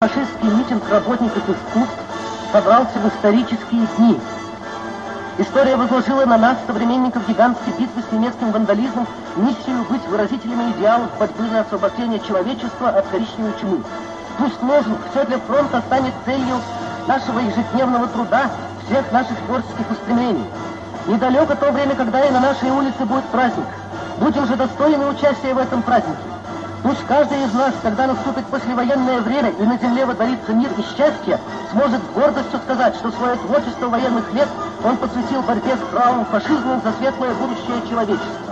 Фашистский митинг работников искусств собрался в исторические дни. История возложила на нас, современников гигантской битвы с немецким вандализмом, миссию быть выразителями идеалов борьбы за освобождение человечества от коричневой чумы. Пусть лозунг «Все для фронта» станет целью нашего ежедневного труда, всех наших творческих устремлений. Недалеко то время, когда и на нашей улице будет праздник. Будем же достойны участия в этом празднике. Пусть каждый из нас, когда наступит послевоенное время и на земле водворится мир и счастье, сможет с гордостью сказать, что свое творчество военных лет он посвятил борьбе с кровавым фашизмом за светлое будущее человечества.